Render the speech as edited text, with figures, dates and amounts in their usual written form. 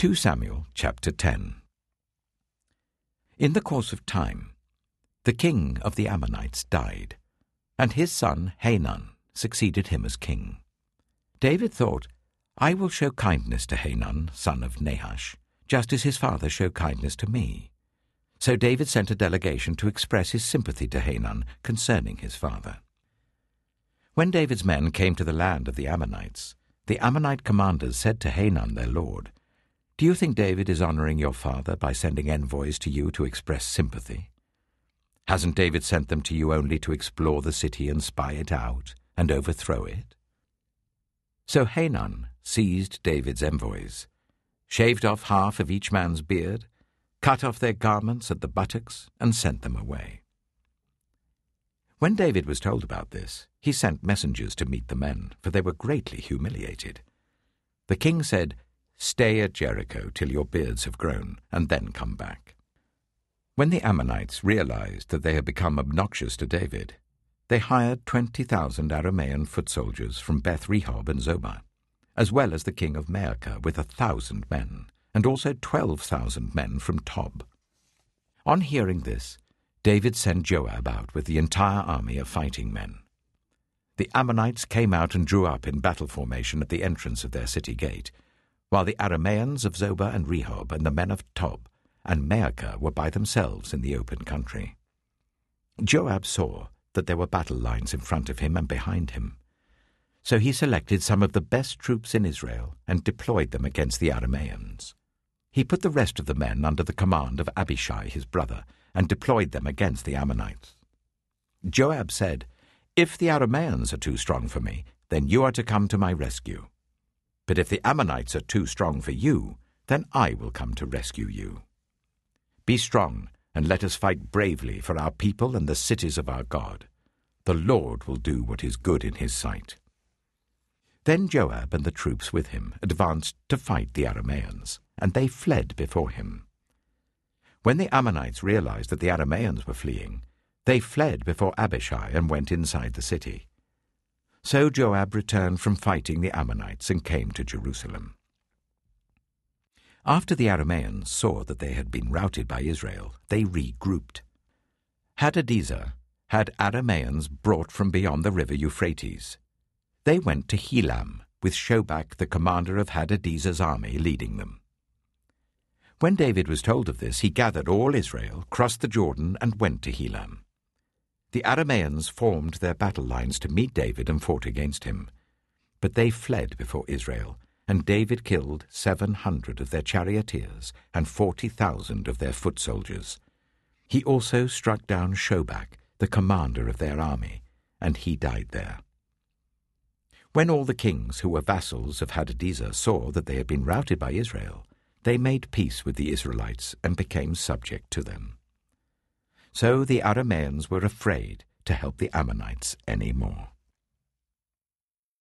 2 Samuel chapter 10. In the course of time, the king of the Ammonites died, and his son Hanun succeeded him as king. David thought, I will show kindness to Hanun, son of Nahash, just as his father showed kindness to me. So David sent a delegation to express his sympathy to Hanun concerning his father. When David's men came to the land of the Ammonite commanders said to Hanun their lord, Do you think David is honoring your father by sending envoys to you to express sympathy? Hasn't David sent them to you only to explore the city and spy it out and overthrow it? So Hanun seized David's envoys, shaved off half of each man's beard, cut off their garments at the buttocks, and sent them away. When David was told about this, he sent messengers to meet the men, for they were greatly humiliated. The king said, Stay at Jericho till your beards have grown, and then come back. When the Ammonites realized that they had become obnoxious to David, they hired 20,000 Aramean foot soldiers from Beth Rehob and Zobah, as well as the king of Maacah with 1,000 men, and also 12,000 men from Tob. On hearing this, David sent Joab out with the entire army of fighting men. The Ammonites came out and drew up in battle formation at the entrance of their city gate, while the Arameans of Zobah and Rehob and the men of Tob and Maacah were by themselves in the open country. Joab saw that there were battle lines in front of him and behind him. So he selected some of the best troops in Israel and deployed them against the Arameans. He put the rest of the men under the command of Abishai his brother and deployed them against the Ammonites. Joab said, If the Arameans are too strong for me, then you are to come to my rescue. But if the Ammonites are too strong for you, then I will come to rescue you. Be strong, and let us fight bravely for our people and the cities of our God. The Lord will do what is good in his sight. Then Joab and the troops with him advanced to fight the Arameans, and they fled before him. When the Ammonites realized that the Arameans were fleeing, they fled before Abishai and went inside the city. So Joab returned from fighting the Ammonites and came to Jerusalem. After the Arameans saw that they had been routed by Israel, they regrouped. Hadadezer had Arameans brought from beyond the river Euphrates. They went to Helam, with Shobach, the commander of Hadadezer's army, leading them. When David was told of this, he gathered all Israel, crossed the Jordan, and went to Helam. The Arameans formed their battle lines to meet David and fought against him. But they fled before Israel, and David killed 700 of their charioteers and 40,000 of their foot soldiers. He also struck down Shobach, the commander of their army, and he died there. When all the kings who were vassals of Hadadezer saw that they had been routed by Israel, they made peace with the Israelites and became subject to them. So the Arameans were afraid to help the Ammonites any more.